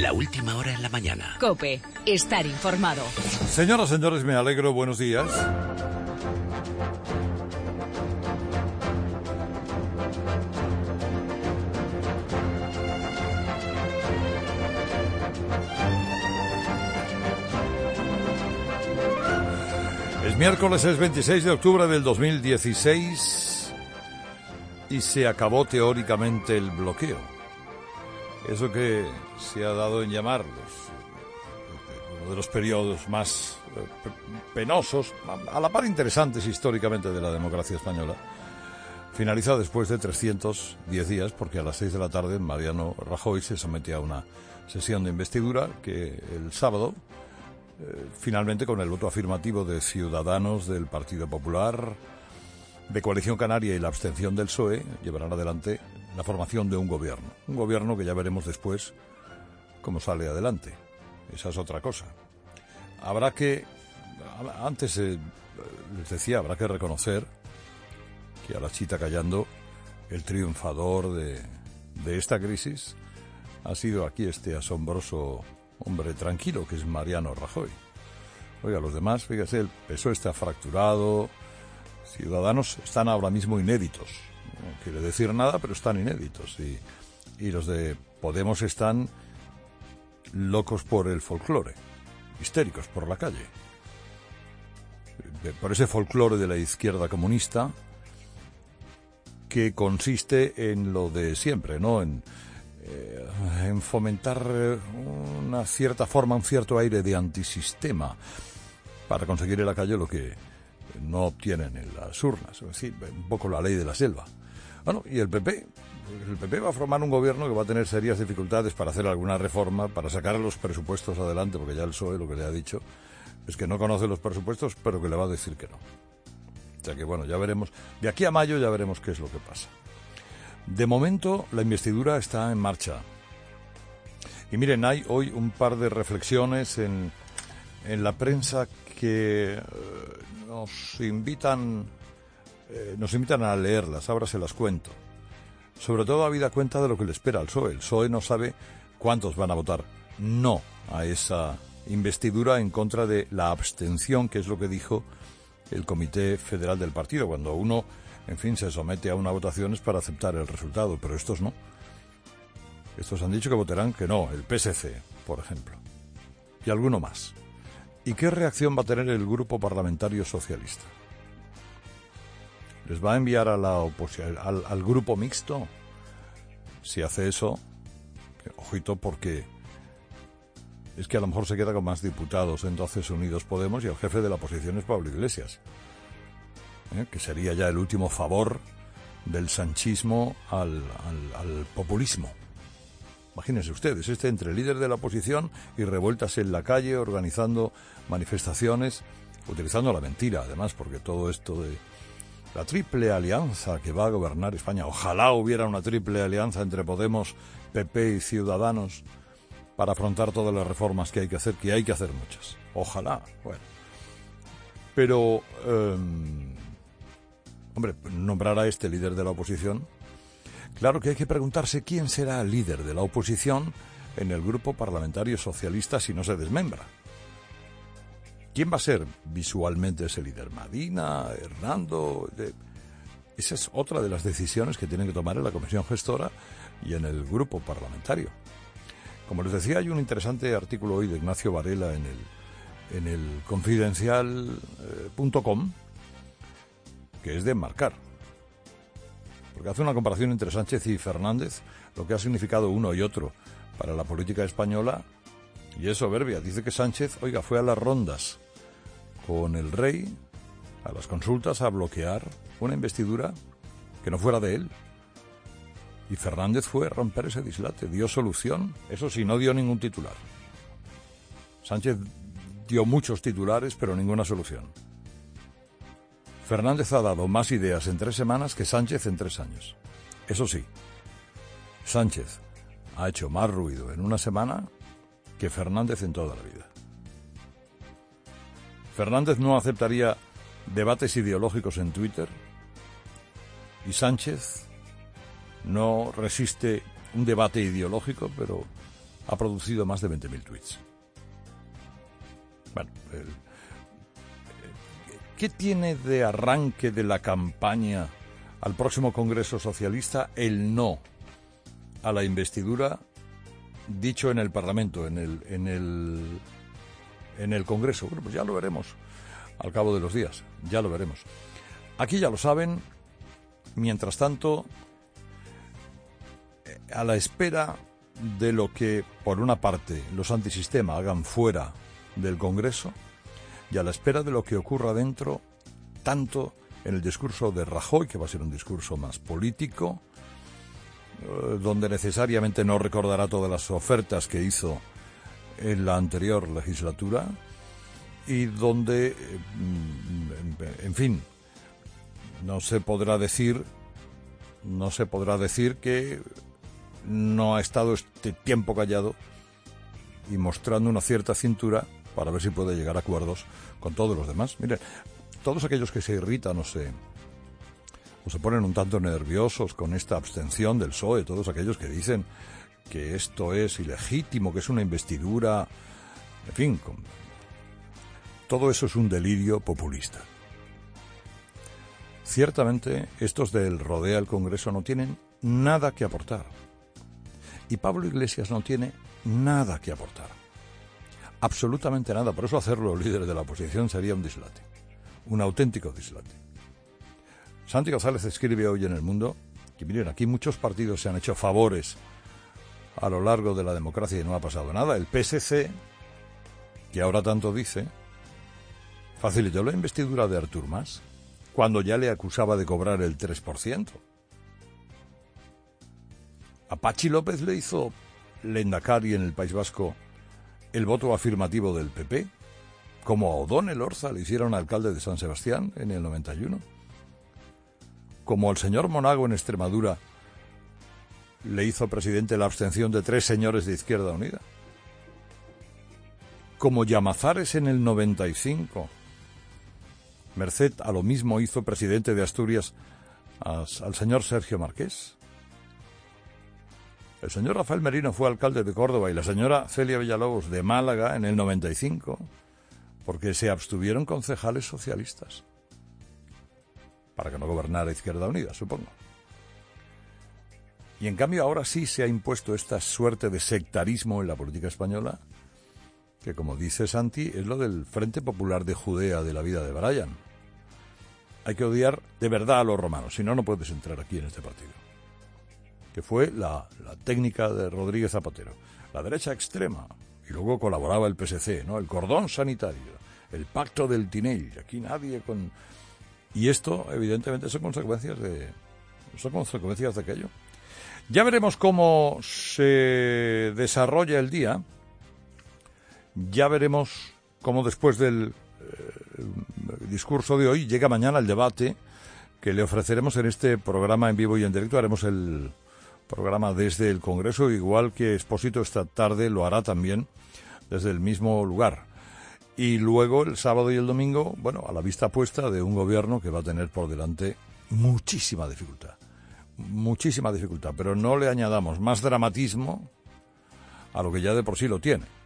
La última hora en la mañana. COPE. Estar informado. Señoras, señores, me alegro. Buenos días. Es miércoles, es 26 de octubre del 2016 y se acabó teóricamente el bloqueo. Eso que se ha dado en llamar uno de los periodos más penosos, a la par interesantes históricamente de la democracia española, finaliza después de 310 días, porque a las 6 de la tarde Mariano Rajoy se somete a una sesión de investidura que el sábado, finalmente con el voto afirmativo de Ciudadanos, del Partido Popular, de Coalición Canaria y la abstención del PSOE, llevarán adelante la formación de un gobierno que ya veremos después cómo sale adelante. Esa es otra cosa. Habrá que, antes les decía, habrá que reconocer que a la chita callando, el triunfador de esta crisis ha sido aquí este asombroso hombre tranquilo que es Mariano Rajoy. Oiga, los demás, fíjese, el PSOE está fracturado, Ciudadanos están ahora mismo inéditos. No quiere decir nada, pero están inéditos. Y los de Podemos están locos por el folclore, histéricos por la calle. Por ese folclore de la izquierda comunista que consiste en lo de siempre, ¿no? En fomentar una cierta forma, un cierto aire de antisistema para conseguir en la calle lo que no obtienen en las urnas, es decir, un poco la ley de la selva. Bueno, y el PP va a formar un gobierno que va a tener serias dificultades para hacer alguna reforma, para sacar los presupuestos adelante, porque ya el PSOE lo que le ha dicho es que no conoce los presupuestos, pero que le va a decir que no. O sea que bueno, ya veremos, de aquí a mayo ya veremos qué es lo que pasa. De momento, la investidura está en marcha. Y miren, hay hoy un par de reflexiones en la prensa que nos invitan a leerlas. Ahora se las cuento. Sobre todo habida cuenta de lo que le espera al PSOE. El PSOE no sabe cuántos van a votar no a esa investidura en contra de la abstención, que es lo que dijo el Comité Federal del Partido. Cuando uno, en fin, se somete a una votación es para aceptar el resultado, pero estos no. Estos han dicho que votarán que no, el PSC, por ejemplo, y alguno más. ¿Y qué reacción va a tener el Grupo Parlamentario Socialista? ¿Les va a enviar a la oposición, al grupo mixto? Si hace eso, ojito, porque es que a lo mejor se queda con más diputados. Entonces Unidos Podemos y el jefe de la oposición es Pablo Iglesias, que sería ya el último favor del sanchismo al populismo. Imagínense ustedes, entre el líder de la oposición y revueltas en la calle, organizando manifestaciones, utilizando la mentira, además, porque todo esto de la triple alianza que va a gobernar España, ojalá hubiera una triple alianza entre Podemos, PP y Ciudadanos para afrontar todas las reformas que hay que hacer muchas. Ojalá, bueno. Pero, hombre, nombrar a este líder de la oposición, claro que hay que preguntarse quién será el líder de la oposición en el Grupo Parlamentario Socialista si no se desmembra. ¿Quién va a ser visualmente ese líder? ¿Madina? ¿Hernando? Esa es otra de las decisiones que tienen que tomar en la Comisión Gestora y en el Grupo Parlamentario. Como les decía, hay un interesante artículo hoy de Ignacio Varela en el confidencial.com que es de enmarcar. Porque hace una comparación entre Sánchez y Fernández, lo que ha significado uno y otro para la política española, y es soberbia. Dice que Sánchez, fue a las rondas con el rey, a las consultas, a bloquear una investidura que no fuera de él. Y Fernández fue a romper ese dislate, dio solución, eso sí, no dio ningún titular. Sánchez dio muchos titulares, pero ninguna solución. Fernández ha dado más ideas en 3 semanas que Sánchez en 3 años. Eso sí, Sánchez ha hecho más ruido en una semana que Fernández en toda la vida. Fernández no aceptaría debates ideológicos en Twitter y Sánchez no resiste un debate ideológico, pero ha producido más de 20.000 tweets. Bueno, ¿qué tiene de arranque de la campaña al próximo Congreso Socialista el no a la investidura dicho en el Parlamento, en el Congreso? Bueno, pues ya lo veremos al cabo de los días, ya lo veremos. Aquí ya lo saben. Mientras tanto, a la espera de lo que, por una parte, los antisistema hagan fuera del Congreso, y a la espera de lo que ocurra dentro, tanto en el discurso de Rajoy, que va a ser un discurso más político, donde necesariamente no recordará todas las ofertas que hizo en la anterior legislatura, y donde, en fin, no se podrá decir que no ha estado este tiempo callado y mostrando una cierta cintura para ver si puede llegar a acuerdos con todos los demás. Miren, todos aquellos que se irritan o se ponen un tanto nerviosos con esta abstención del PSOE, todos aquellos que dicen que esto es ilegítimo, que es una investidura, en fin, todo eso es un delirio populista. Ciertamente, estos del rodea el Congreso no tienen nada que aportar. Y Pablo Iglesias no tiene nada que aportar. Absolutamente nada. Por eso hacerlo líder de la oposición sería un dislate. Un auténtico dislate. Santi González escribe hoy en El Mundo que, miren, aquí muchos partidos se han hecho favores a lo largo de la democracia y no ha pasado nada. El PSC, que ahora tanto dice, facilitó la investidura de Artur Mas cuando ya le acusaba de cobrar el 3%. A Patxi López le hizo lehendakari en el País Vasco el voto afirmativo del PP, como a O'Donnell Orza le hicieron alcalde de San Sebastián en el 91, como al señor Monago en Extremadura le hizo presidente la abstención de 3 señores de Izquierda Unida, como Llamazares en el 95, merced a lo mismo hizo presidente de Asturias al señor Sergio Marqués. El señor Rafael Merino fue alcalde de Córdoba y la señora Celia Villalobos de Málaga en el 95, porque se abstuvieron concejales socialistas, para que no gobernara Izquierda Unida, supongo. Y en cambio ahora sí se ha impuesto esta suerte de sectarismo en la política española, que, como dice Santi, es lo del Frente Popular de Judea de la vida de Brian. Hay que odiar de verdad a los romanos, si no, no puedes entrar aquí en este partido. Que fue la técnica de Rodríguez Zapatero. La derecha extrema, y luego colaboraba el PSC, ¿no? El cordón sanitario, el pacto del Tinell, aquí nadie con... Y esto, evidentemente, son consecuencias de aquello. Ya veremos cómo se desarrolla el día. Ya veremos cómo después del discurso de hoy llega mañana el debate que le ofreceremos en este programa en vivo y en directo. Haremos el programa desde el Congreso, igual que Expósito esta tarde lo hará también desde el mismo lugar. Y luego el sábado y el domingo, bueno, a la vista puesta de un gobierno que va a tener por delante muchísima dificultad, pero no le añadamos más dramatismo a lo que ya de por sí lo tiene.